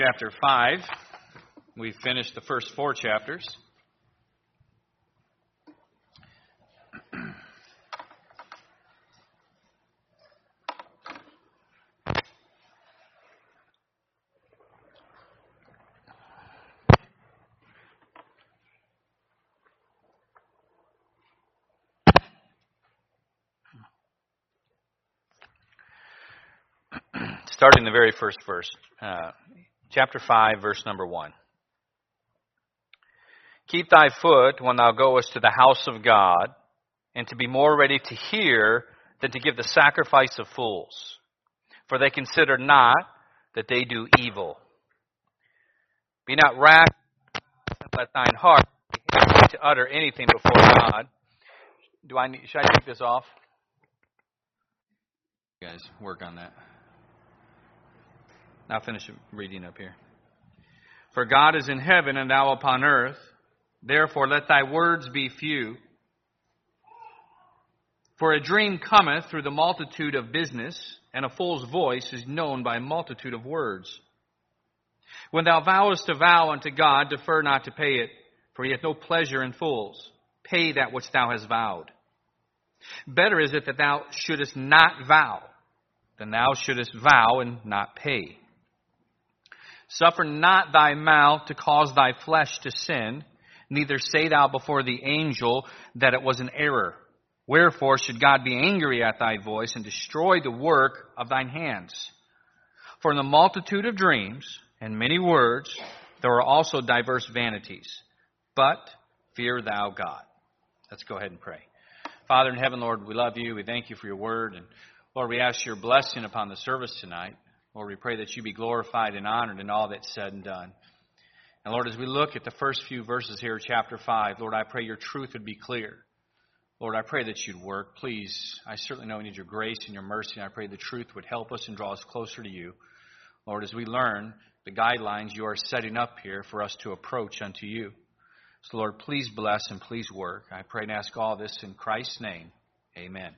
Chapter 5. We've finished the first 4 chapters. Starting the very first verse. Chapter 5, verse number 1. Keep thy foot when thou goest to the house of God, and to be more ready to hear than to give the sacrifice of fools. For they consider not that they do evil. Be not rash, and let thine heart be hasty to utter anything before God. Should I take this off? You guys work on that. I'll finish reading up here. For God is in heaven, and thou upon earth. Therefore let thy words be few. For a dream cometh through the multitude of business, and a fool's voice is known by a multitude of words. When thou vowest a vow unto God, defer not to pay it, for he hath no pleasure in fools. Pay that which thou hast vowed. Better is it that thou shouldest not vow, than thou shouldest vow and not pay. Suffer not thy mouth to cause thy flesh to sin, neither say thou before the angel that it was an error. Wherefore should God be angry at thy voice and destroy the work of thine hands? For in the multitude of dreams and many words there are also diverse vanities. But fear thou God. Let's go ahead and pray. Father in heaven, Lord, we love you. We thank you for your word. And Lord, we ask your blessing upon the service tonight. Lord, we pray that you be glorified and honored in all that's said and done. And Lord, as we look at the first few verses here, chapter 5, Lord, I pray your truth would be clear. Lord, I pray that you'd work. Please, I certainly know we need your grace and your mercy, and I pray the truth would help us and draw us closer to you. Lord, as we learn the guidelines you are setting up here for us to approach unto you. So, Lord, please bless and please work. I pray and ask all this in Christ's name. Amen.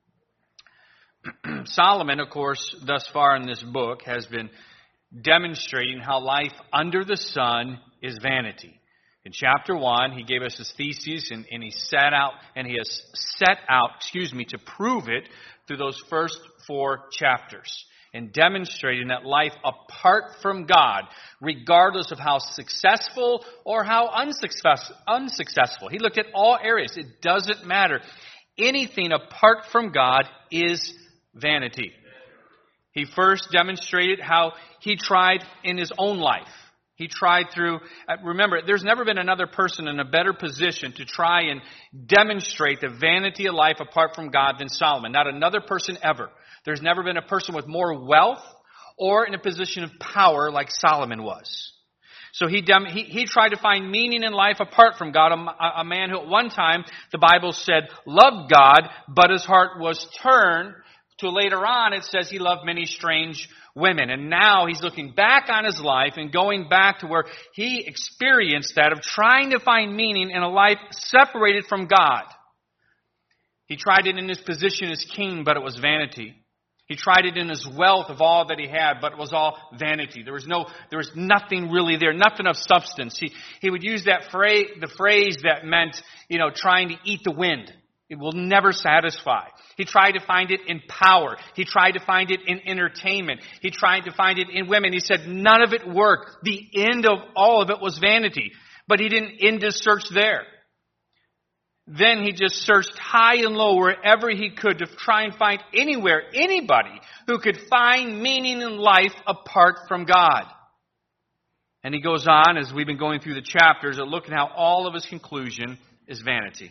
Solomon, of course, thus far in this book has been demonstrating how life under the sun is vanity. In chapter 1, he gave us his thesis, and he has set out to prove it through those first 4 chapters, and demonstrating that life apart from God, regardless of how successful or how unsuccessful. He looked at all areas. It doesn't matter. Anything apart from God is vanity. He first demonstrated how he tried in his own life. He tried through, remember, there's never been another person in a better position to try and demonstrate the vanity of life apart from God than Solomon. Not another person ever. There's never been a person with more wealth or in a position of power like Solomon was. So he tried to find meaning in life apart from God. A man who at one time, the Bible said, loved God, but his heart was turned to later on, it says he loved many strange women. And now he's looking back on his life and going back to where he experienced that of trying to find meaning in a life separated from God. He tried it in his position as king, but it was vanity. He tried it in his wealth of all that he had, but it was all vanity. There was nothing really there, nothing of substance. He would use the phrase that meant, trying to eat the wind. It will never satisfy. He tried to find it in power. He tried to find it in entertainment. He tried to find it in women. He said none of it worked. The end of all of it was vanity. But he didn't end his search there. Then he just searched high and low wherever he could to try and find anybody who could find meaning in life apart from God. And he goes on, as we've been going through the chapters, and looking how all of his conclusion is vanity.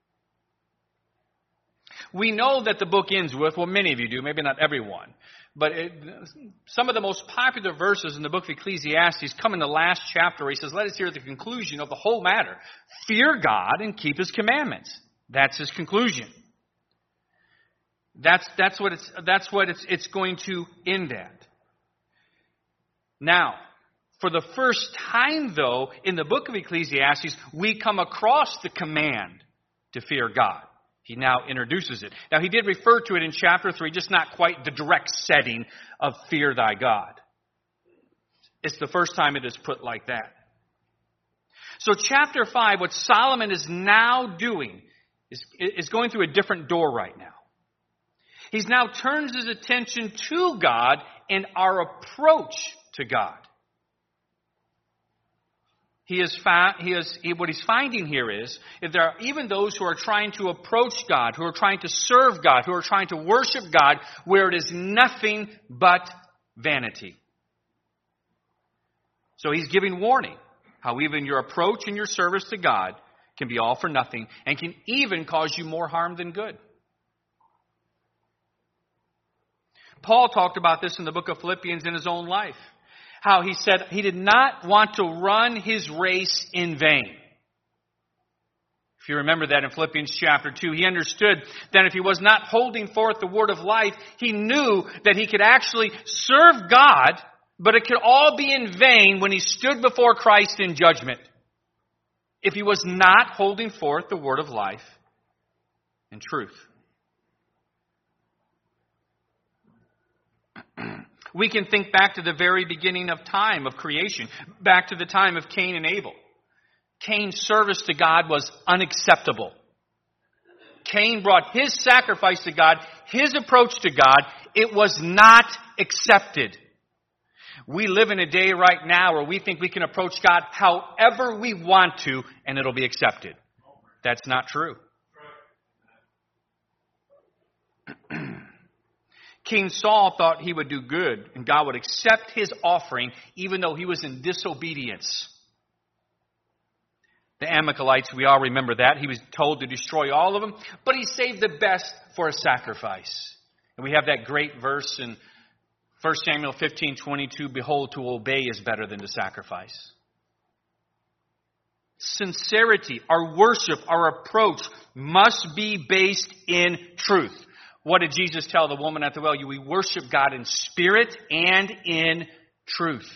We know that the book ends with, well, many of you do, maybe not everyone, but some of the most popular verses in the book of Ecclesiastes come in the last chapter where he says, let us hear the conclusion of the whole matter. Fear God and keep his commandments. That's his conclusion. That's what it's going to end at. Now, for the first time, though, in the book of Ecclesiastes, we come across the command to fear God. He now introduces it. Now, he did refer to it in chapter 3, just not quite the direct setting of fear thy God. It's the first time it is put like that. So chapter 5, what Solomon is now doing is going through a different door right now. He's now turns his attention to God and our approach to God. What he's finding here is that there are even those who are trying to approach God, who are trying to serve God, who are trying to worship God, where it is nothing but vanity. So he's giving warning how even your approach and your service to God can be all for nothing and can even cause you more harm than good. Paul talked about this in the book of Philippians in his own life. How he said he did not want to run his race in vain. If you remember that in Philippians chapter 2, he understood that if he was not holding forth the word of life, he knew that he could actually serve God, but it could all be in vain when he stood before Christ in judgment. If he was not holding forth the word of life and truth. We can think back to the very beginning of time, of creation, back to the time of Cain and Abel. Cain's service to God was unacceptable. Cain brought his sacrifice to God, his approach to God. It was not accepted. We live in a day right now where we think we can approach God however we want to, and it'll be accepted. That's not true. King Saul thought he would do good and God would accept his offering even though he was in disobedience. The Amalekites, we all remember that. He was told to destroy all of them, but he saved the best for a sacrifice. And we have that great verse in 1 Samuel 15:22, behold, to obey is better than to sacrifice. Sincerity, our worship, our approach must be based in truth. What did Jesus tell the woman at the well? We worship God in spirit and in truth.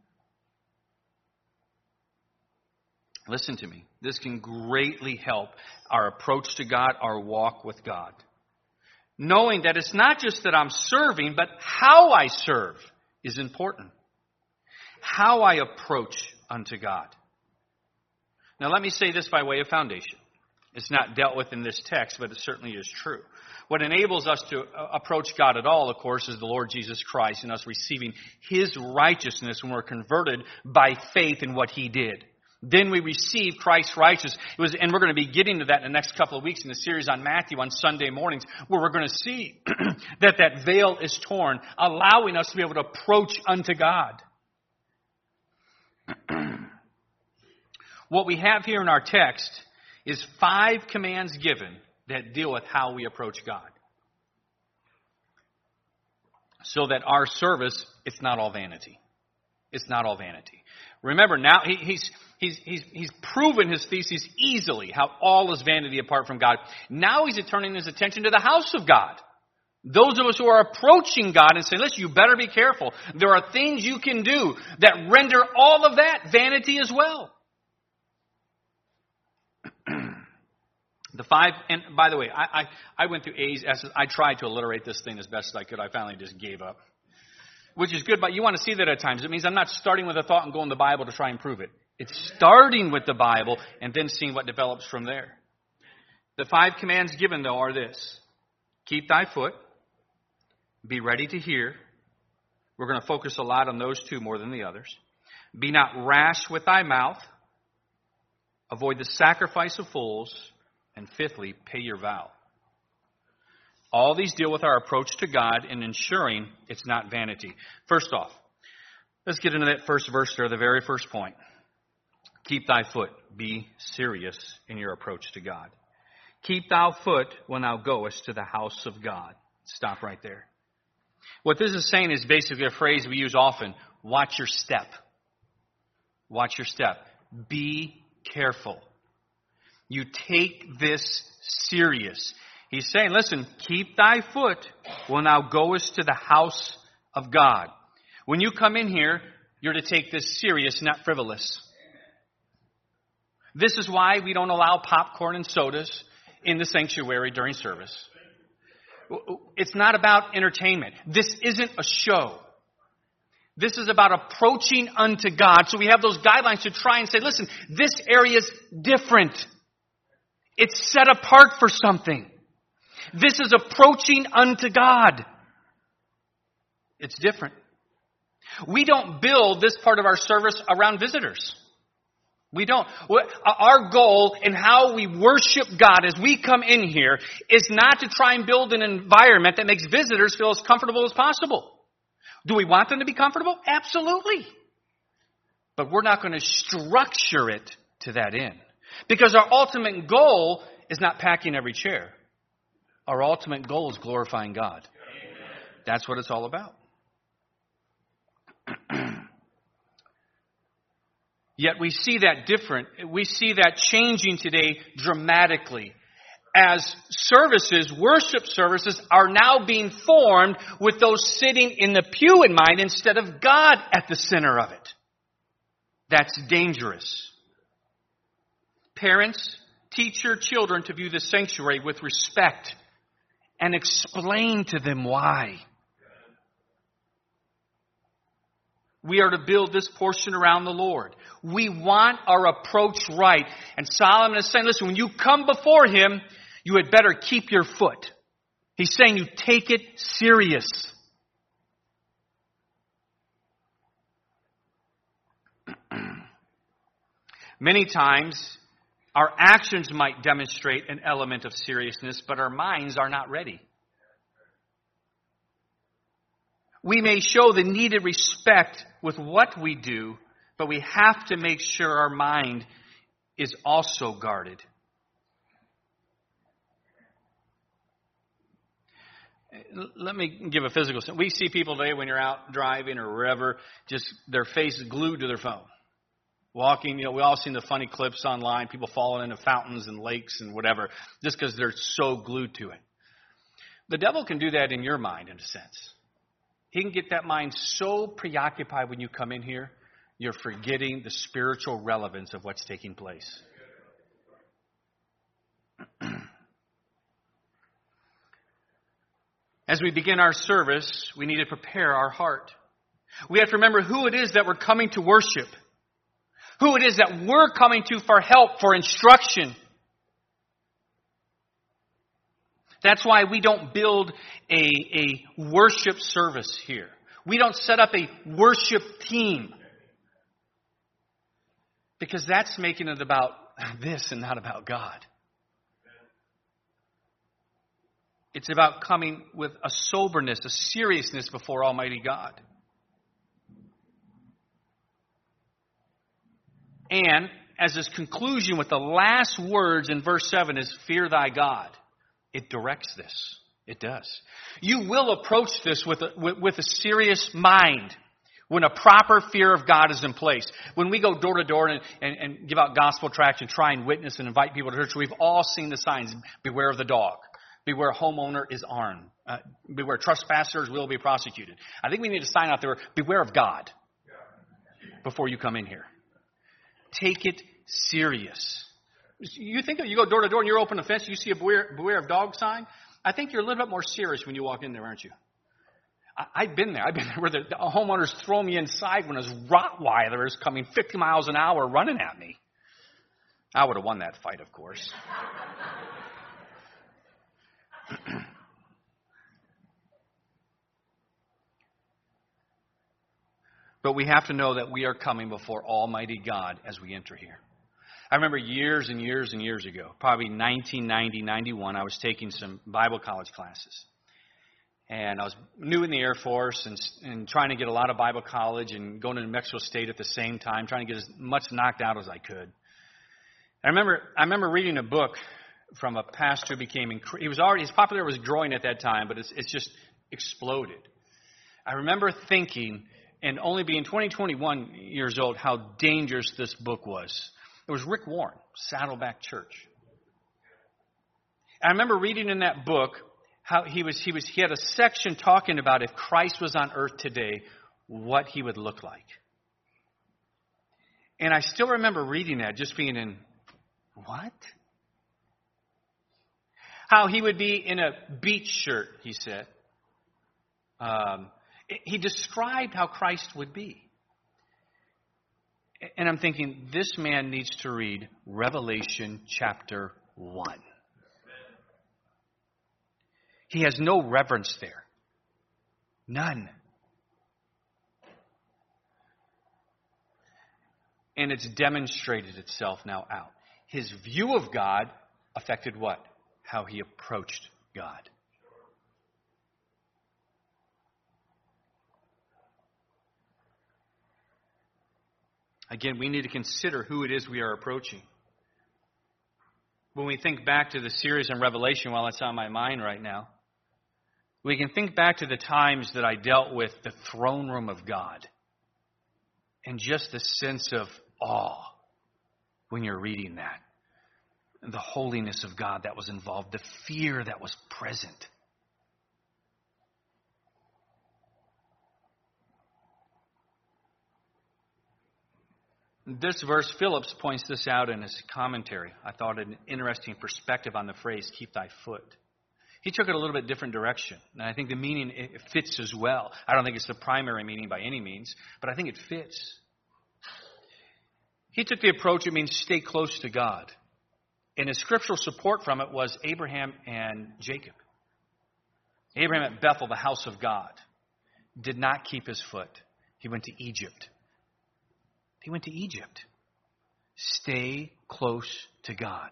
Listen to me. This can greatly help our approach to God, our walk with God. Knowing that it's not just that I'm serving, but how I serve is important. How I approach unto God. Now let me say this by way of foundation. It's not dealt with in this text, but it certainly is true. What enables us to approach God at all, of course, is the Lord Jesus Christ and us receiving His righteousness when we're converted by faith in what He did. Then we receive Christ's righteousness. And we're going to be getting to that in the next couple of weeks in the series on Matthew on Sunday mornings, where we're going to see that veil is torn, allowing us to be able to approach unto God. What we have here in our text is 5 commands given that deal with how we approach God. So that our service, it's not all vanity. It's not all vanity. Remember, now he's proven his thesis easily, how all is vanity apart from God. Now he's turning his attention to the house of God. Those of us who are approaching God and say, listen, you better be careful. There are things you can do that render all of that vanity as well. The 5, and by the way, I went through A's, S's. I tried to alliterate this thing as best as I could. I finally just gave up. Which is good, but you want to see that at times. It means I'm not starting with a thought and going to the Bible to try and prove it. It's starting with the Bible and then seeing what develops from there. The 5 commands given, though, are this. Keep thy foot. Be ready to hear. We're going to focus a lot on those 2 more than the others. Be not rash with thy mouth. Avoid the sacrifice of fools. And 5thly, pay your vow. All these deal with our approach to God and ensuring it's not vanity. First off, let's get into that first verse there, the very first point. Keep thy foot. Be serious in your approach to God. Keep thou foot when thou goest to the house of God. Stop right there. What this is saying is basically a phrase we use often. Watch your step. Watch your step. Be careful. You take this serious. He's saying, listen, keep thy foot when thou goest to the house of God. When you come in here, you're to take this serious, not frivolous. This is why we don't allow popcorn and sodas in the sanctuary during service. It's not about entertainment. This isn't a show. This is about approaching unto God. So we have those guidelines to try and say, listen, this area is different. It's set apart for something. This is approaching unto God. It's different. We don't build this part of our service around visitors. We don't. Our goal in how we worship God as we come in here is not to try and build an environment that makes visitors feel as comfortable as possible. Do we want them to be comfortable? Absolutely. But we're not going to structure it to that end. Because our ultimate goal is not packing every chair. Our ultimate goal is glorifying God. That's what it's all about. Yet we see that different. We see that changing today dramatically. As services, worship services, are now being formed with those sitting in the pew in mind instead of God at the center of it. That's dangerous. Parents, teach your children to view the sanctuary with respect and explain to them why. We are to build this portion around the Lord. We want our approach right. And Solomon is saying, listen, when you come before Him, you had better keep your foot. He's saying you take it serious. Many times, our actions might demonstrate an element of seriousness, but our minds are not ready. We may show the needed respect with what we do, but we have to make sure our mind is also guarded. Let me give a physical sense. We see people today when you're out driving or wherever, just their face is glued to their phone. Walking, we all seen the funny clips online, people falling into fountains and lakes and whatever, just because they're so glued to it. The devil can do that in your mind, in a sense. He can get that mind so preoccupied when you come in here, you're forgetting the spiritual relevance of what's taking place. As we begin our service, we need to prepare our heart. We have to remember who it is that we're coming to worship. Who it is that we're coming to for help, for instruction. That's why we don't build a worship service here. We don't set up a worship team. Because that's making it about this and not about God. It's about coming with a soberness, a seriousness before Almighty God. And as his conclusion with the last words in verse 7 is, fear thy God. It directs this. It does. You will approach this with a serious mind when a proper fear of God is in place. When we go door to door and give out gospel tracts and try and witness and invite people to church, we've all seen the signs. Beware of the dog. Beware homeowner is armed. Beware trespassers will be prosecuted. I think we need a sign out there, beware of God, before you come in here. Take it serious. You think you go door to door and you're open the fence, you see a beware of dog sign. I think you're a little bit more serious when you walk in there, aren't you? I've been there. I've been there where the homeowners throw me inside when a Rottweiler is coming 50 miles an hour running at me. I would have won that fight, of course. But we have to know that we are coming before Almighty God as we enter here. I remember years and years and years ago, probably 1990, 91, I was taking some Bible college classes. And I was new in the Air Force and trying to get a lot of Bible college and going to New Mexico State at the same time, trying to get as much knocked out as I could. I remember reading a book from a pastor who became, his popularity was growing at that time, but it's just exploded. I remember thinking, and only being 21 years old, how dangerous this book was. It was Rick Warren, Saddleback Church. I remember reading in that book how he had a section talking about if Christ was on earth today, what he would look like. And I still remember reading that, just being in, what? How he would be in a beach shirt, he said. He described how Christ would be. And I'm thinking, this man needs to read Revelation chapter 1. He has no reverence there. None. And it's demonstrated itself now out. His view of God affected what? How he approached God. Again, we need to consider who it is we are approaching. When we think back to the series on Revelation, while it's on my mind right now, we can think back to the times that I dealt with the throne room of God and just the sense of awe when you're reading that. And the holiness of God that was involved, the fear that was present. This verse, Phillips points this out in his commentary. I thought an interesting perspective on the phrase, keep thy foot. He took it a little bit different direction. And I think the meaning it fits as well. I don't think it's the primary meaning by any means, but I think it fits. He took the approach, it means stay close to God. And his scriptural support from it was Abraham and Jacob. Abraham at Bethel, the house of God, did not keep his foot. He went to Egypt. He went to Egypt. Stay close to God.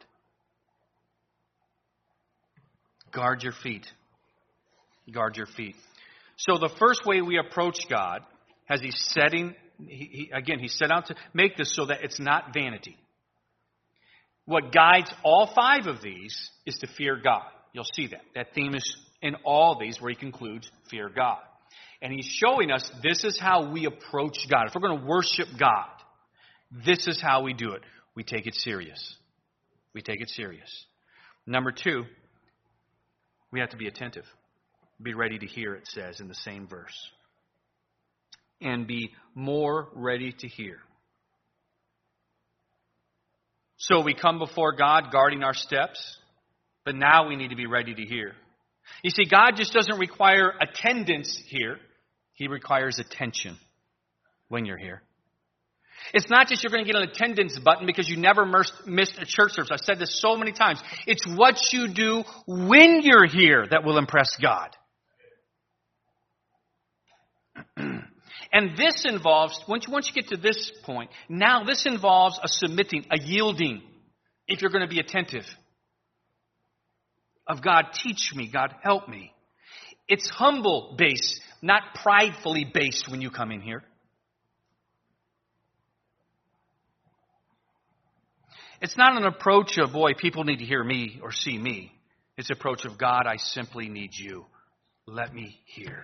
Guard your feet. Guard your feet. So the first way we approach God, as he's setting, he set out to make this so that it's not vanity. What guides all 5 of these is to fear God. You'll see that. That theme is in all these where he concludes, fear God. And he's showing us this is how we approach God. If we're going to worship God, this is how we do it. We take it serious. We take it serious. Number 2, we have to be attentive. Be ready to hear, it says in the same verse. And be more ready to hear. So we come before God guarding our steps, but now we need to be ready to hear. You see, God just doesn't require attendance here. He requires attention when you're here. It's not just you're going to get an attendance button because you never missed a church service. I've said this so many times. It's what you do when you're here that will impress God. And this involves, once you get to this point, now this involves a submitting, a yielding, if you're going to be attentive. Of God, teach me. God, help me. It's humble based, not pridefully based when you come in here. It's not an approach of, boy, people need to hear me or see me. It's an approach of, God, I simply need you. Let me hear.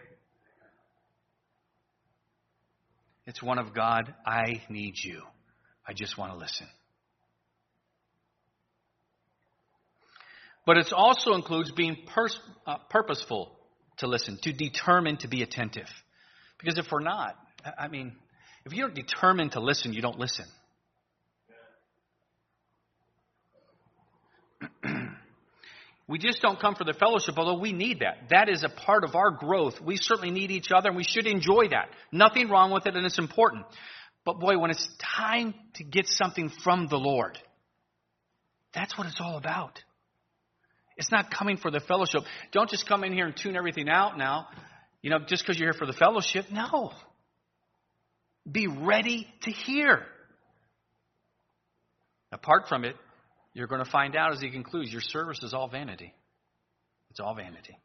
It's one of, God, I need you. I just want to listen. But it also includes being purposeful to listen, to determine to be attentive. Because if we're not, if you don't determine to listen, you don't listen. We just don't come for the fellowship, although we need that. That is a part of our growth. We certainly need each other, and we should enjoy that. Nothing wrong with it, and it's important. But boy, when it's time to get something from the Lord, that's what it's all about. It's not coming for the fellowship. Don't just come in here and tune everything out now, just because you're here for the fellowship. No. Be ready to hear. Apart from it, you're going to find out as he concludes, your service is all vanity. It's all vanity.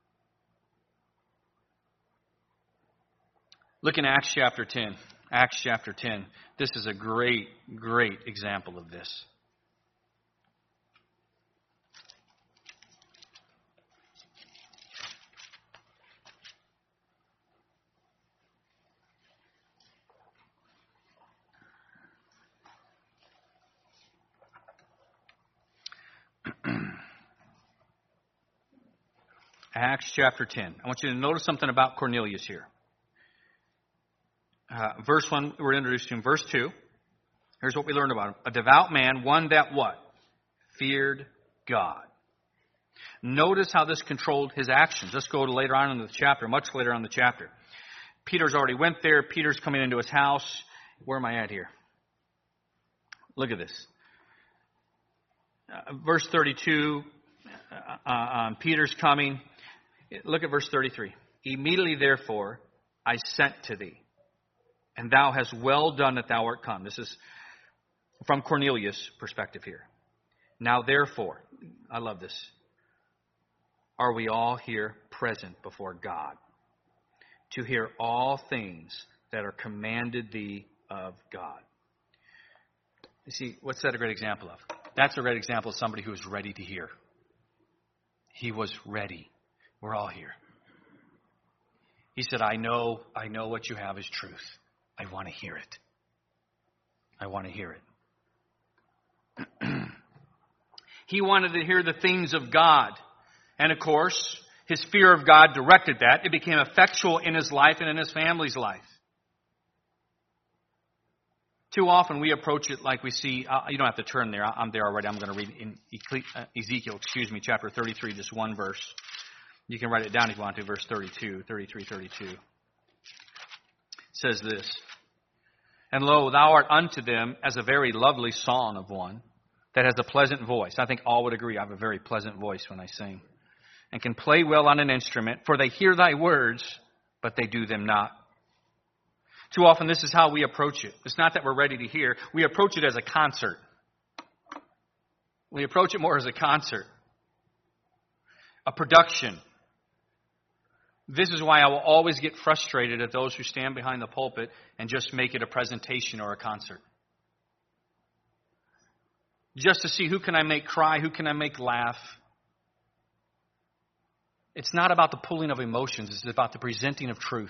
Look in Acts chapter 10. Acts chapter 10. This is a great, great example of this. Acts chapter 10. I want you to notice something about Cornelius here. Verse 1, we're introduced to him. Verse 2, here's what we learned about him. A devout man, one that what? Feared God. Notice how this controlled his actions. Let's go to later on in the chapter, much later on in the chapter. Peter's already went there. Peter's coming into his house. Where am I at here? Look at this. Verse 32, Peter's coming. Look at verse 33. Immediately, therefore, I sent to thee, and thou hast well done that thou art come. This is from Cornelius' perspective here. Now, therefore, I love this. Are we all here present before God to hear all things that are commanded thee of God? You see, what's that a great example of? That's a great example of somebody who is ready to hear. He was ready. We're all here. He said, I know what you have is truth. I want to hear it. I want to hear it. He wanted to hear the things of God. And of course, his fear of God directed that. It became effectual in his life and in his family's life. Too often we approach it like we see, you don't have to turn there. I'm there already. I'm going to read in Ezekiel, chapter 33, just one verse. You can write it down if you want to, verse 32. It says this, And lo, thou art unto them as a very lovely song of one that has a pleasant voice. I think all would agree I have a very pleasant voice when I sing. And can play well on an instrument, for they hear thy words, but they do them not. Too often this is how we approach it. It's not that we're ready to hear. We approach it as a concert. We approach it more as a concert. A production. This is why I will always get frustrated at those who stand behind the pulpit and just make it a presentation or a concert. Just to see who can I make cry, who can I make laugh. It's not about the pulling of emotions. It's about the presenting of truth.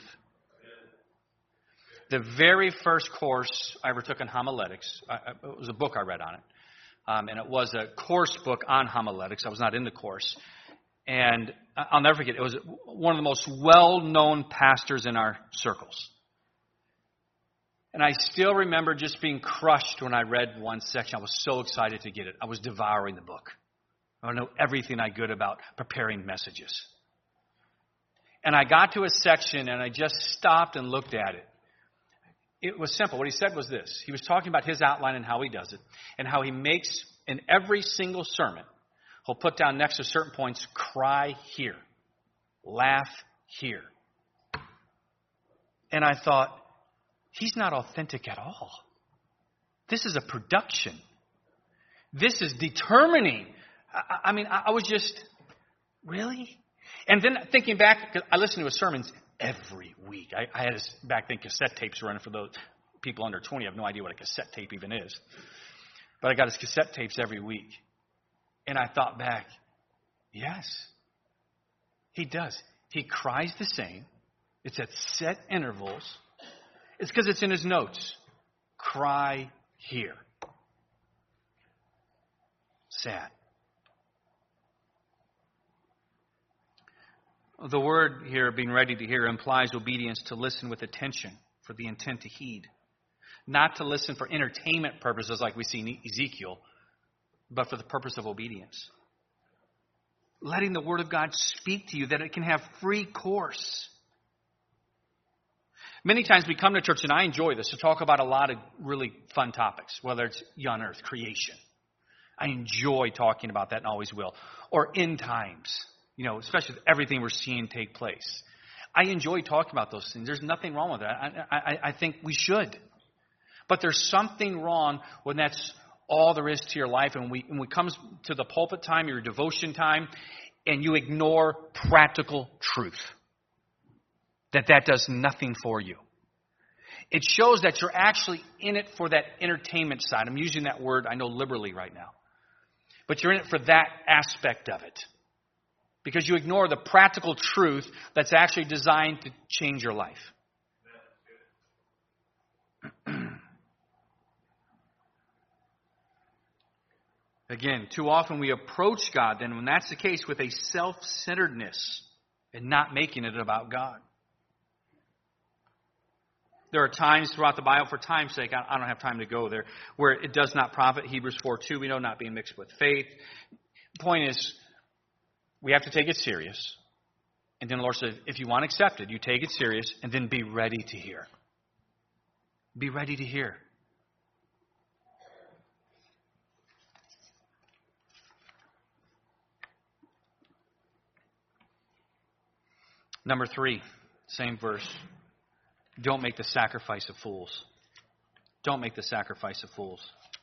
The very first course I ever took in homiletics, it was a book I read on it. And it was a course book on homiletics. I was not in the course. And I'll never forget, it was one of the most well-known pastors in our circles. And I still remember just being crushed when I read one section. I was so excited to get it. I was devouring the book. I know everything I could about preparing messages. And I got to a section and I just stopped and looked at it. It was simple. What he said was this. He was talking about his outline and how he does it. And how he makes, in every single sermon, he'll put down next to certain points, cry here, laugh here. And I thought, he's not authentic at all. This is a production. This is determining. I was just, really? And then thinking back, because I listened to his sermons every week. I had back then cassette tapes running for those people under 20. I have no idea what a cassette tape even is. But I got his cassette tapes every week. And I thought back, yes, he does. He cries the same. It's at set intervals. It's because it's in his notes. Cry here. Sad. The word here, being ready to hear, implies obedience to listen with attention for the intent to heed. Not to listen for entertainment purposes like we see in Ezekiel, but for the purpose of obedience. Letting the Word of God speak to you that it can have free course. Many times we come to church, and I enjoy this, to talk about a lot of really fun topics, whether it's on earth, creation. I enjoy talking about that and always will. Or end times, especially with everything we're seeing take place. I enjoy talking about those things. There's nothing wrong with that. I think we should. But there's something wrong when that's all there is to your life. And when it comes to the pulpit time, your devotion time, and you ignore practical truth. That does nothing for you. It shows that you're actually in it for that entertainment side. I'm using that word, I know, liberally right now. But you're in it for that aspect of it. Because you ignore the practical truth that's actually designed to change your life. Again, too often we approach God, then when that's the case, with a self-centeredness and not making it about God. There are times throughout the Bible, for time's sake, I don't have time to go there, where it does not profit. Hebrews 4:2, we know, not being mixed with faith. The point is, we have to take it serious. And then the Lord said, if you want to accept it, you take it serious, and then be ready to hear. Be ready to hear. Number 3, same verse. Don't make the sacrifice of fools. Don't make the sacrifice of fools.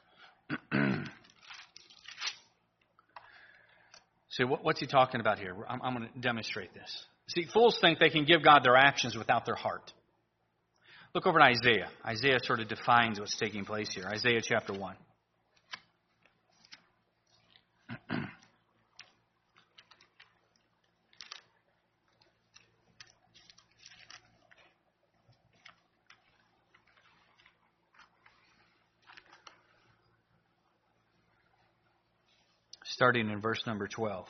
See, what's he talking about here? I'm going to demonstrate this. See, fools think they can give God their actions without their heart. Look over at Isaiah. Isaiah sort of defines what's taking place here. Isaiah chapter 1. Starting in verse number 12.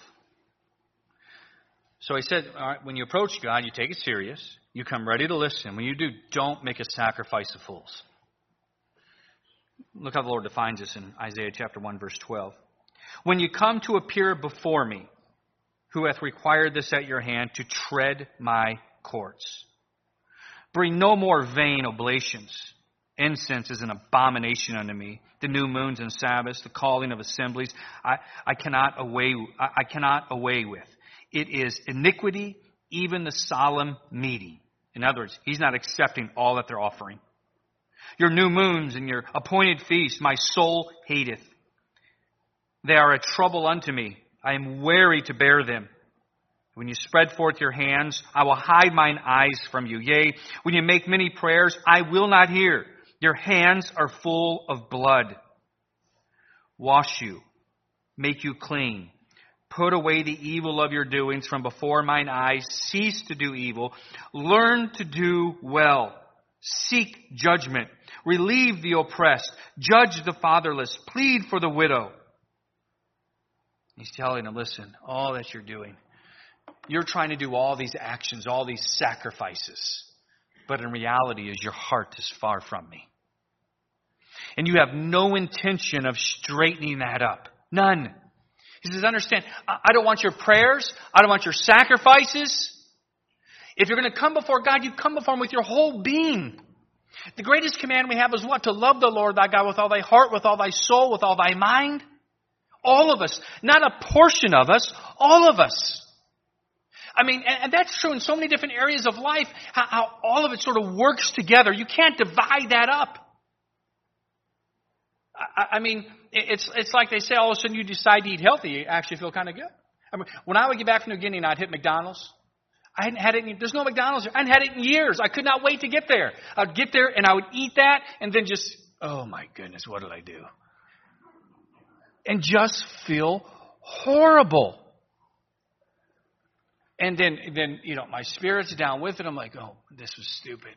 So he said, all right, when you approach God, you take it serious. You come ready to listen. When you do, don't make a sacrifice of fools. Look how the Lord defines this in Isaiah chapter 1, verse 12. When you come to appear before me, who hath required this at your hand to tread my courts? Bring no more vain oblations. Incense is an abomination unto me. The new moons and Sabbaths, the calling of assemblies, I cannot away with. It is iniquity, even the solemn meeting. In other words, he's not accepting all that they're offering. Your new moons and your appointed feasts, my soul hateth. They are a trouble unto me. I am weary to bear them. When you spread forth your hands, I will hide mine eyes from you. Yea, when you make many prayers, I will not hear. Your hands are full of blood. Wash you, make you clean. Put away the evil of your doings from before mine eyes. Cease to do evil. Learn to do well. Seek judgment. Relieve the oppressed. Judge the fatherless. Plead for the widow. He's telling them, listen, all that you're doing, you're trying to do all these actions, all these sacrifices. But in reality is your heart is far from me. And you have no intention of straightening that up. None. He says, understand, I don't want your prayers. I don't want your sacrifices. If you're going to come before God, you come before Him with your whole being. The greatest command we have is what? To love the Lord thy God with all thy heart, with all thy soul, with all thy mind. All of us. Not a portion of us. All of us. I mean, and that's true in so many different areas of life, how all of it sort of works together. You can't divide that up. I mean, it's like they say all of a sudden you decide to eat healthy, you actually feel kind of good. I mean, when I would get back from New Guinea and I'd hit McDonald's, I hadn't had it, there's no McDonald's there. I hadn't had it in years. I could not wait to get there. I'd get there and I would eat that and then just, oh my goodness, what did I do? And just feel horrible. And then, you know, my spirit's down with it. I'm like, oh, this was stupid.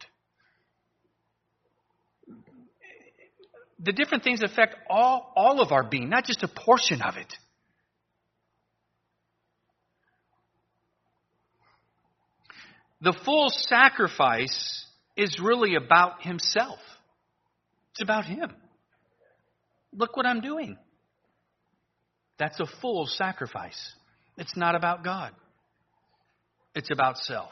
The different things affect all of our being, not just a portion of it. The full sacrifice is really about himself. It's about him. Look what I'm doing. That's a full sacrifice. It's not about God. It's about self.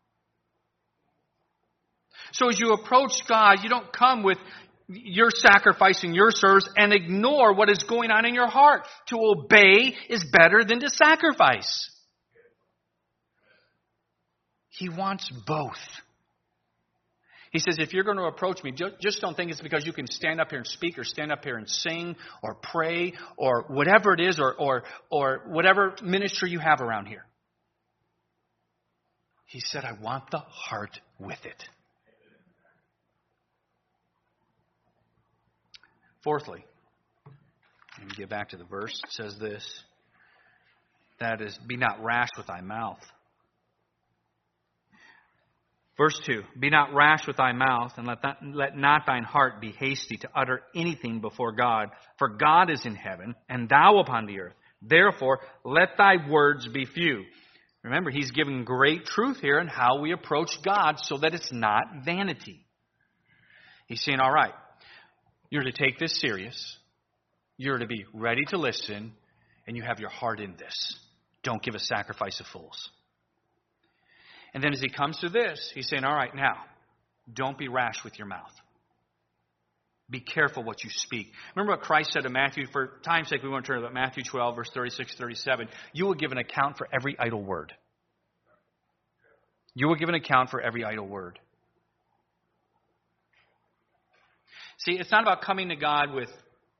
So as you approach God, you don't come with your sacrifice and your service and ignore what is going on in your heart. To obey is better than to sacrifice. He wants both. He says, if you're going to approach me, just don't think it's because you can stand up here and speak or stand up here and sing or pray or whatever it is or whatever ministry you have around here. He said, I want the heart with it. Fourthly, let me get back to the verse. It says this, that is, be not rash with thy mouth. Verse 2, be not rash with thy mouth, and let not thine heart be hasty to utter anything before God. For God is in heaven, and thou upon the earth. Therefore, let thy words be few. Remember, he's giving great truth here in how we approach God so that it's not vanity. He's saying, all right, you're to take this serious. You're to be ready to listen, and you have your heart in this. Don't give a sacrifice of fools. And then as he comes to this, he's saying, all right, now, don't be rash with your mouth. Be careful what you speak. Remember what Christ said to Matthew? For time's sake, we won't turn to that. Matthew 12, verse 36, 37. You will give an account for every idle word. You will give an account for every idle word. See, it's not about coming to God with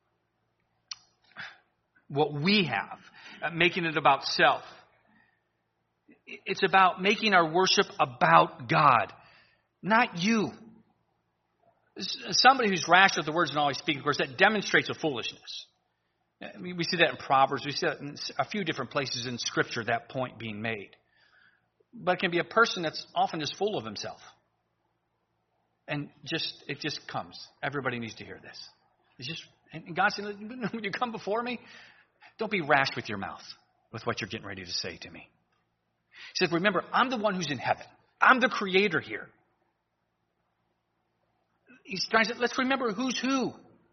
what we have, making it about self. It's about making our worship about God, not you. Somebody who's rash with the words and always speaking, of course, that demonstrates a foolishness. I mean, we see that in Proverbs. We see that in a few different places in Scripture, that point being made. But it can be a person that's often just full of himself. And it just comes. Everybody needs to hear this. And God said, when you come before me, don't be rash with your mouth with what you're getting ready to say to me. He said, remember, I'm the one who's in heaven. I'm the creator here. He's trying to say, let's remember who's who.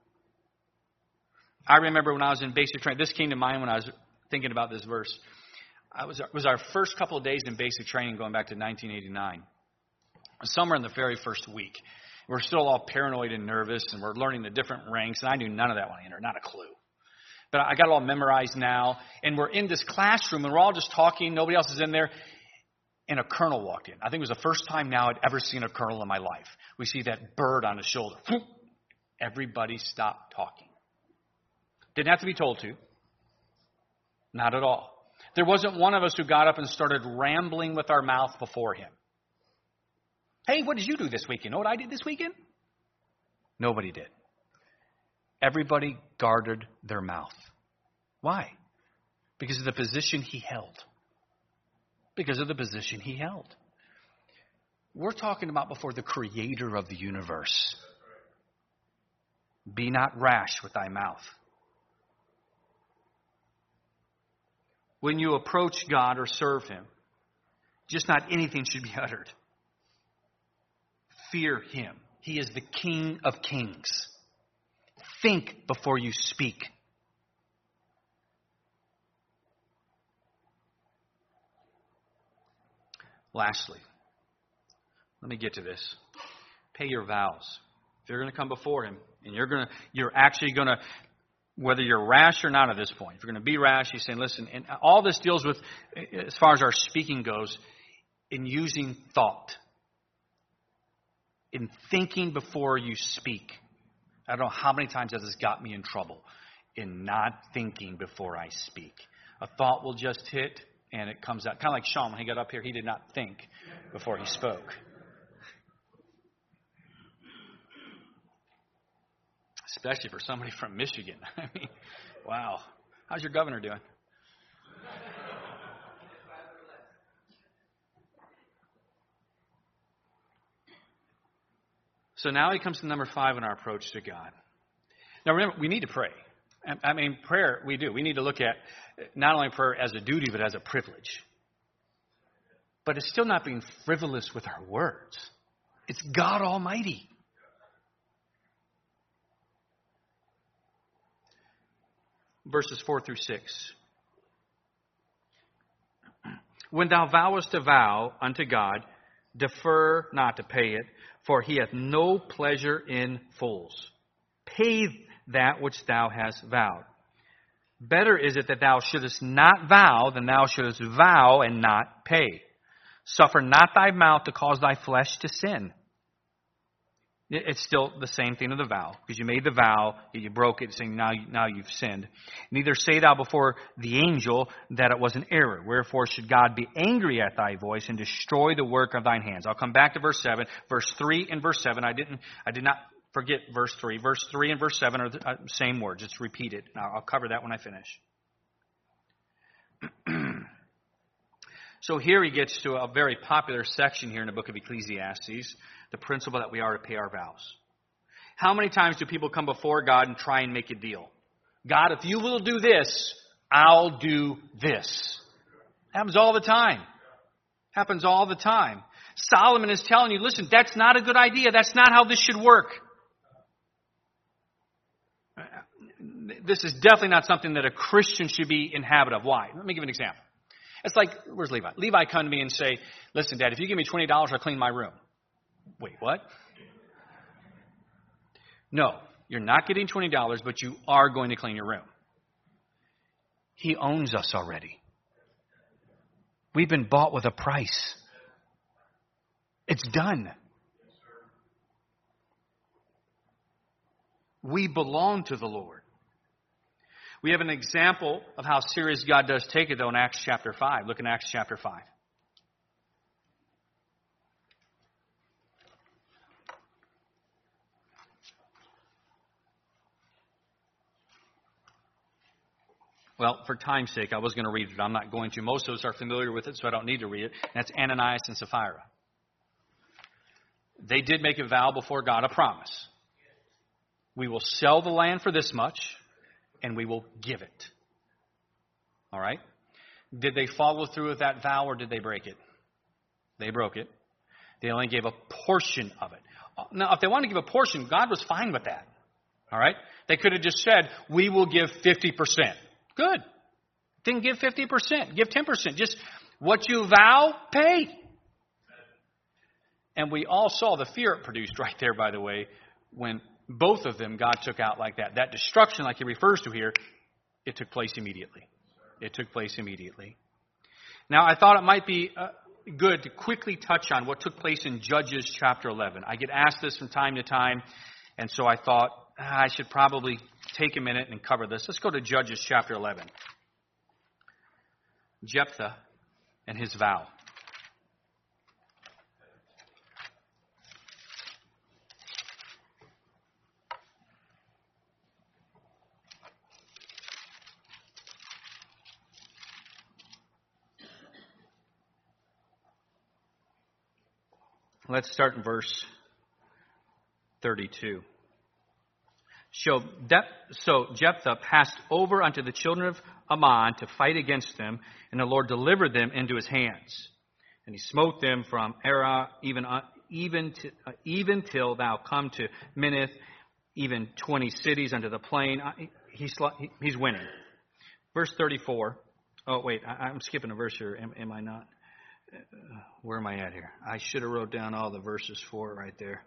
I remember when I was in basic training. This came to mind when I was thinking about this verse. It was our first couple of days in basic training going back to 1989. Somewhere in the very first week. We're still all paranoid and nervous, and we're learning the different ranks, and I knew none of that when I entered, not a clue. But I got it all memorized now, and we're in this classroom, and we're all just talking. Nobody else is in there. And a colonel walked in. I think it was the first time now I'd ever seen a colonel in my life. We see that bird on his shoulder. Everybody stopped talking. Didn't have to be told to. Not at all. There wasn't one of us who got up and started rambling with our mouth before him. Hey, what did you do this weekend? You know what I did this weekend? Nobody did. Everybody guarded their mouth. Why? Because of the position he held. Because of the position he held. We're talking about before the creator of the universe. Be not rash with thy mouth. When you approach God or serve him, just not anything should be uttered. Fear him. He is the King of kings. Think before you speak. Lastly, let me get to this. Pay your vows. If you're going to come before him, and you're actually going to, whether you're rash or not at this point, if you're going to be rash, he's saying, listen, and all this deals with, as far as our speaking goes, in using thought. In thinking before you speak. I don't know how many times that has got me in trouble. In not thinking before I speak. A thought will just hit, and it comes out. Kind of like Sean, when he got up here, he did not think before he spoke. Especially for somebody from Michigan. I mean, wow. How's your governor doing? So now he comes to number 5 in our approach to God. Now remember, we need to pray. I mean, prayer, we do. We need to look at not only prayer as a duty, but as a privilege. But it's still not being frivolous with our words. It's God Almighty. Verses 4 through 6. When thou vowest a vow unto God, defer not to pay it, for he hath no pleasure in fools. Pay that which thou hast vowed. Better is it that thou shouldest not vow than thou shouldest vow and not pay. Suffer not thy mouth to cause thy flesh to sin. It's still the same thing of the vow, because you made the vow, you broke it, saying now you've sinned. Neither say thou before the angel that it was an error. Wherefore should God be angry at thy voice and destroy the work of thine hands? I'll come back to verse 7. Verse 3 and verse 7, I did not forget verse 3. Verse 3 and verse 7 are the same words. It's repeated. I'll cover that when I finish. So here he gets to a very popular section here in the book of Ecclesiastes, the principle that we are to pay our vows. How many times do people come before God and try and make a deal? God, if you will do this, I'll do this. Happens all the time. Happens all the time. Solomon is telling you, listen, that's not a good idea. That's not how this should work. This is definitely not something that a Christian should be in habit of. Why? Let me give an example. It's like, where's Levi? Levi come to me and say, listen, Dad, if you give me $20, I'll clean my room. Wait, what? No, you're not getting $20, but you are going to clean your room. He owns us already. We've been bought with a price. It's done. We belong to the Lord. We have an example of how serious God does take it, though, in Acts chapter 5. Look in Acts chapter 5. Well, for time's sake, I was going to read it. I'm not going to. Most of us are familiar with it, so I don't need to read it. That's Ananias and Sapphira. They did make a vow before God, a promise. We will sell the land for this much, and we will give it. All right? Did they follow through with that vow, or did they break it? They broke it. They only gave a portion of it. Now, if they wanted to give a portion, God was fine with that. All right? They could have just said, we will give 50%. Good. Then give 50%. Give 10%. Just what you vow, pay. And we all saw the fear it produced right there, by the way, when both of them God took out like that. That destruction, like he refers to here, it took place immediately. It took place immediately. Now, I thought it might be good to quickly touch on what took place in Judges chapter 11. I get asked this from time to time, and so I thought I should probably take a minute and cover this. Let's go to Judges chapter 11. Jephthah and his vow. Let's start in verse 32. So Jephthah passed over unto the children of Ammon to fight against them, and the Lord delivered them into his hands. And he smote them from Arah even till thou come to Minnith, even 20 cities unto the plain. He's winning. Verse 34. Oh, wait, I'm skipping a verse here. Am I not? Where am I at here? I should have wrote down all the verses for it right there.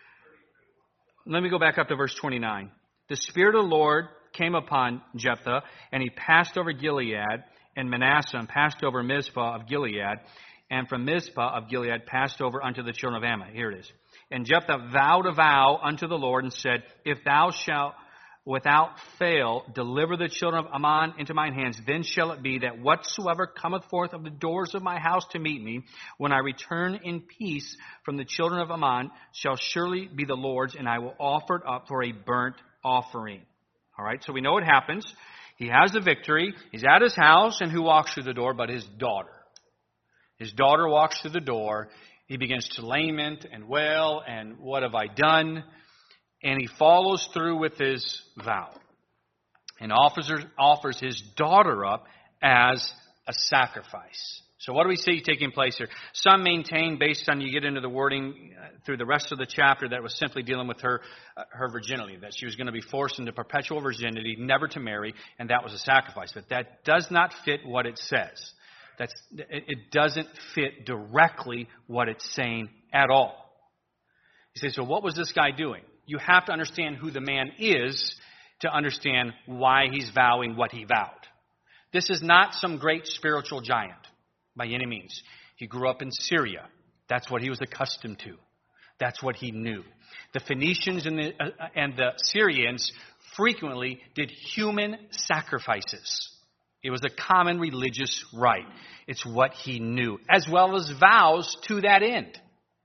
Let me go back up to verse 29. The Spirit of the Lord came upon Jephthah, and he passed over Gilead and Manasseh, and passed over Mizpah of Gilead, and from Mizpah of Gilead passed over unto the children of Ammon. Here it is. And Jephthah vowed a vow unto the Lord, and said, If thou shalt without fail deliver the children of Ammon into mine hands, then shall it be that whatsoever cometh forth of the doors of my house to meet me, when I return in peace from the children of Ammon, shall surely be the Lord's, and I will offer it up for a burnt offering. All right, so we know what happens. He has the victory. He's at his house, and who walks through the door but his daughter? His daughter walks through the door. He begins to lament and wail, and what have I done? And he follows through with his vow and offers his daughter up as a sacrifice. So what do we see taking place here? Some maintain, based on you get into the wording through the rest of the chapter, that it was simply dealing with her virginity, that she was going to be forced into perpetual virginity, never to marry, and that was a sacrifice. But that does not fit what it says. It doesn't fit directly what it's saying at all. You say, so what was this guy doing? You have to understand who the man is to understand why he's vowing what he vowed. This is not some great spiritual giant by any means. He grew up in Syria. That's what he was accustomed to. That's what he knew. The Phoenicians and the Syrians frequently did human sacrifices. It was a common religious rite. It's what he knew, as well as vows to that end.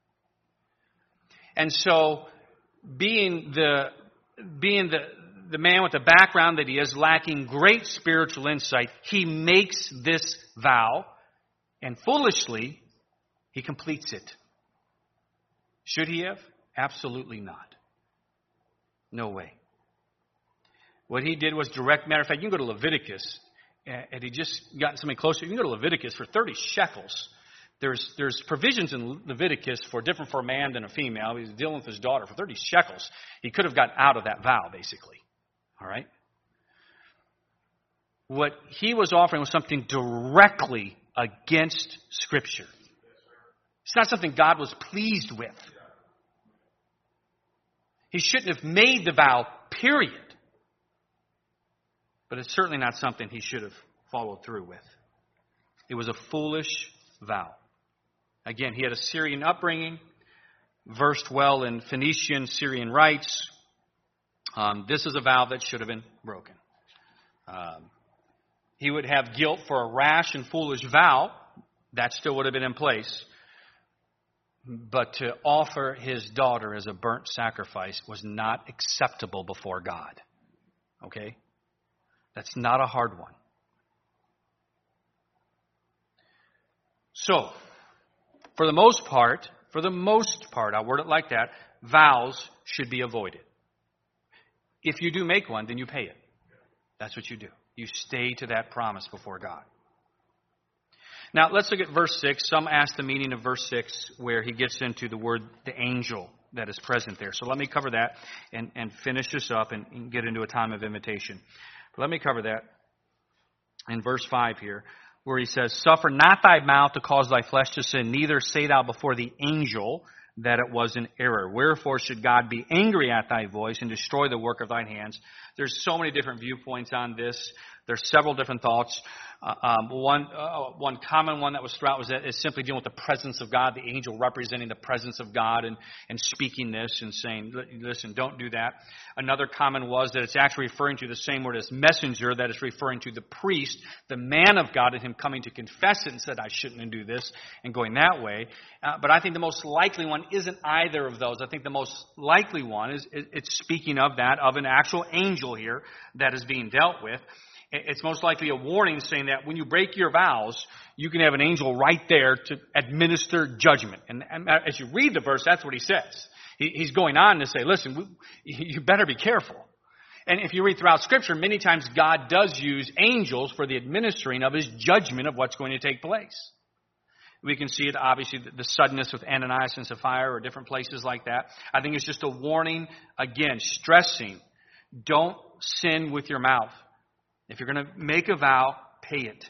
And so, being the man with the background that he is, lacking great spiritual insight, he makes this vow, and foolishly, he completes it. Should he have? Absolutely not. No way. What he did was direct. Matter of fact, you can go to Leviticus, and he just gotten something closer. You can go to Leviticus for 30 shekels. There's provisions in Leviticus for different for a man than a female. He's dealing with his daughter for 30 shekels. He could have got out of that vow, basically. All right? What he was offering was something directly against Scripture. It's not something God was pleased with. He shouldn't have made the vow, period. But it's certainly not something he should have followed through with. It was a foolish vow. Again, he had a Syrian upbringing, versed well in Phoenician, Syrian rites. This is a vow that should have been broken. He would have guilt for a rash and foolish vow. That still would have been in place. But to offer his daughter as a burnt sacrifice was not acceptable before God. Okay? That's not a hard one. So, for the most part, I'll word it like that, vows should be avoided. If you do make one, then you pay it. That's what you do. You stay to that promise before God. Now, let's look at verse 6. Some ask the meaning of verse 6 where he gets into the word, the angel that is present there. So let me cover that and finish this up and get into a time of invitation. But let me cover that in verse 5 here, where he says, "Suffer not thy mouth to cause thy flesh to sin, neither say thou before the angel that it was an error. Wherefore should God be angry at thy voice and destroy the work of thine hands?" There's so many different viewpoints on this. There's several different thoughts. One common one that was throughout was that it's simply dealing with the presence of God, the angel representing the presence of God and speaking this and saying, listen, don't do that. Another common was that it's actually referring to the same word as messenger, that is referring to the priest, the man of God, and him coming to confess it and said, I shouldn't do this, and going that way. But I think the most likely one isn't either of those. I think the most likely one is it's speaking of that, of an actual angel here that is being dealt with. It's most likely a warning saying that when you break your vows, you can have an angel right there to administer judgment. And as you read the verse, that's what he says. He's going on to say, listen, you better be careful. And if you read throughout Scripture, many times God does use angels for the administering of his judgment of what's going to take place. We can see it, obviously, the suddenness with Ananias and Sapphira or different places like that. I think it's just a warning, again, stressing, don't sin with your mouth. If you're going to make a vow, pay it.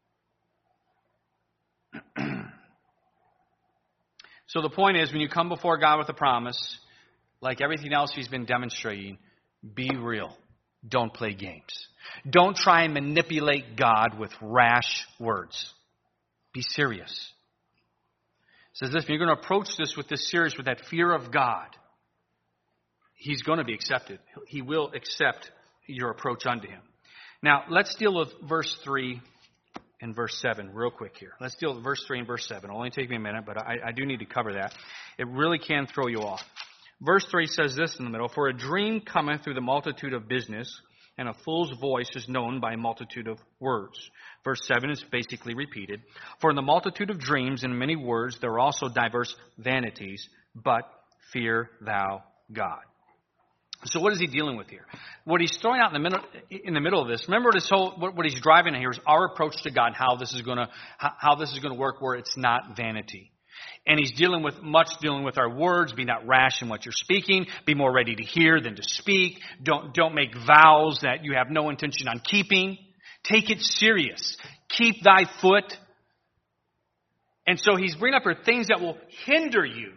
So the point is, when you come before God with a promise, like everything else he's been demonstrating, be real. Don't play games. Don't try and manipulate God with rash words. Be serious. It says this, if you're going to approach this with this serious, with that fear of God, he's going to be accepted. He will accept your approach unto him. Now, let's deal with verse 3 and verse 7 real quick here. Let's deal with verse 3 and verse 7. It'll only take me a minute, but I do need to cover that. It really can throw you off. Verse 3 says this in the middle, "For a dream cometh through the multitude of business, and a fool's voice is known by a multitude of words." Verse 7 is basically repeated. "For in the multitude of dreams and many words there are also diverse vanities, but fear thou God." So what is he dealing with here? What he's throwing out in the middle of this, remember this whole, what he's driving at here is our approach to God, how this is going to work where it's not vanity. And he's dealing with our words. Be not rash in what you're speaking. Be more ready to hear than to speak. Don't make vows that you have no intention on keeping. Take it serious. Keep thy foot. And so he's bringing up here things that will hinder you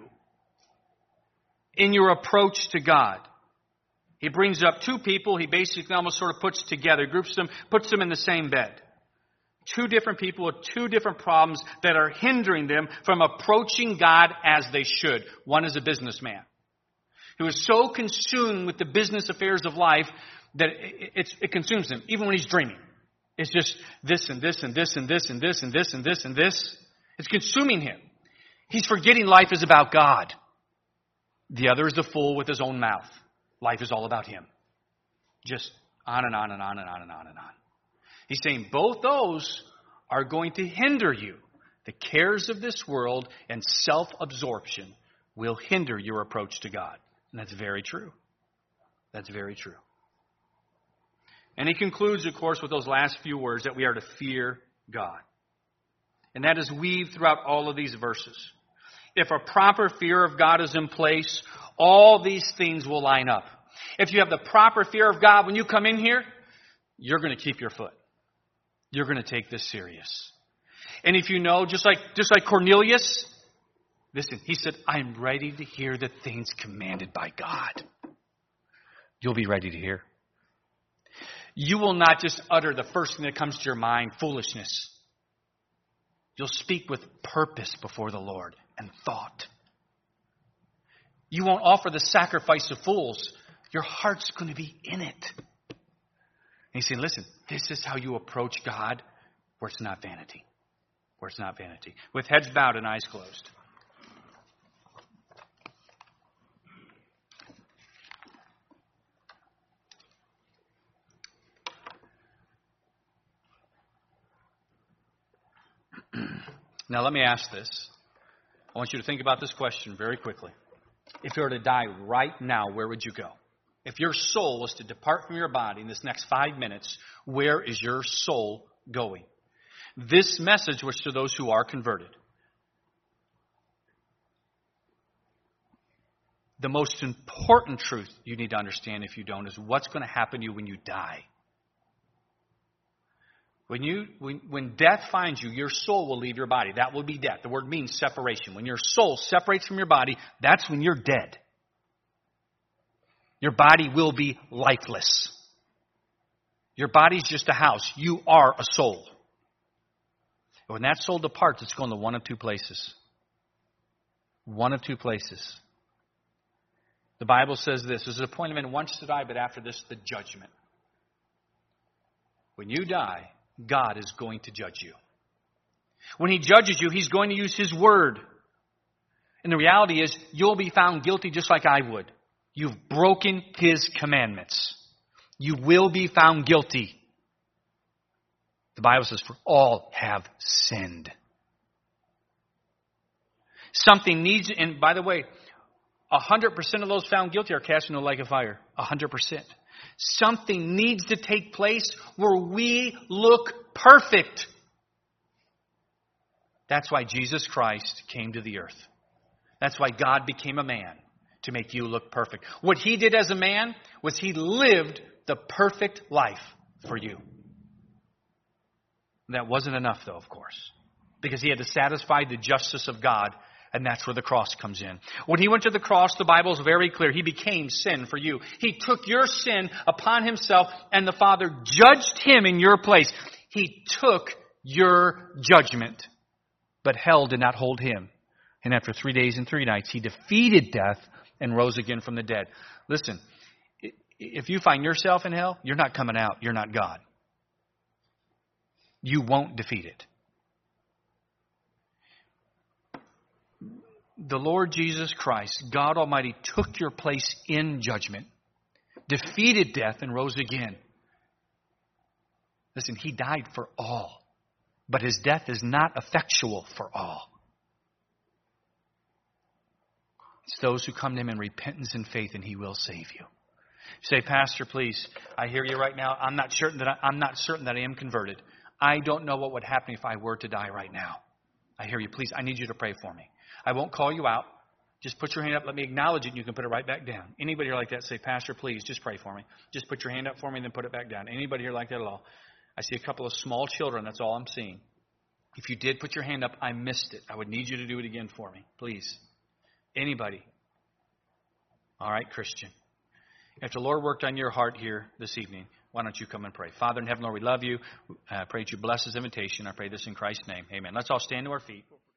in your approach to God. He brings up two people. He basically almost sort of puts together, groups them, puts them in the same bed. Two different people with two different problems that are hindering them from approaching God as they should. One is a businessman who is so consumed with the business affairs of life that it consumes him, even when he's dreaming. It's just this and this and this and this and this and this and this and this. It's consuming him. He's forgetting life is about God. The other is the fool with his own mouth. Life is all about him. Just on and on and on and on and on and on. He's saying both those are going to hinder you. The cares of this world and self-absorption will hinder your approach to God. And that's very true. That's very true. And he concludes, of course, with those last few words that we are to fear God. And that is weaved throughout all of these verses. If a proper fear of God is in place, all these things will line up. If you have the proper fear of God, when you come in here, you're going to keep your foot. You're going to take this serious. And if you know, just like Cornelius, listen, he said, I'm ready to hear the things commanded by God. You'll be ready to hear. You will not just utter the first thing that comes to your mind, foolishness. You'll speak with purpose before the Lord and thought. You won't offer the sacrifice of fools. Your heart's going to be in it. And he's saying, listen, this is how you approach God where it's not vanity. Where it's not vanity. With heads bowed and eyes closed. Now let me ask this. I want you to think about this question very quickly. If you were to die right now, where would you go? If your soul was to depart from your body in this next 5 minutes, where is your soul going? This message was to those who are converted. The most important truth you need to understand, if you don't, is what's going to happen to you when you die. When death finds you, your soul will leave your body. That will be death. The word means separation. When your soul separates from your body, that's when you're dead. Your body will be lifeless. Your body's just a house. You are a soul. When that soul departs, it's going to one of two places. One of two places. The Bible says this. There's an appointment once to die, but after this, the judgment. When you die, God is going to judge you. When He judges you, He's going to use His word. And the reality is, you'll be found guilty just like I would. You've broken His commandments. You will be found guilty. The Bible says, for all have sinned. Something needs, and by the way, 100% of those found guilty are cast into the lake of fire. 100%. Something needs to take place where we look perfect. That's why Jesus Christ came to the earth. That's why God became a man, to make you look perfect. What He did as a man was He lived the perfect life for you. That wasn't enough, though, of course, because He had to satisfy the justice of God. And that's where the cross comes in. When He went to the cross, the Bible is very clear. He became sin for you. He took your sin upon Himself, and the Father judged Him in your place. He took your judgment, but hell did not hold Him. And after 3 days and 3 nights, He defeated death and rose again from the dead. Listen, if you find yourself in hell, you're not coming out. You're not God. You won't defeat it. The Lord Jesus Christ, God Almighty, took your place in judgment, defeated death, and rose again. Listen, He died for all, but His death is not effectual for all. It's those who come to Him in repentance and faith, and He will save you. Say, Pastor, please, I hear you right now. I'm not certain that I am converted. I don't know what would happen if I were to die right now. I hear you. Please, I need you to pray for me. I won't call you out. Just put your hand up. Let me acknowledge it, and you can put it right back down. Anybody here like that, say, Pastor, please, just pray for me. Just put your hand up for me and then put it back down. Anybody here like that at all? I see a couple of small children. That's all I'm seeing. If you did put your hand up, I missed it. I would need you to do it again for me, please. Anybody? All right, Christian. If the Lord worked on your heart here this evening, why don't you come and pray? Father in heaven, Lord, we love you. I pray that you bless this invitation. I pray this in Christ's name. Amen. Let's all stand to our feet.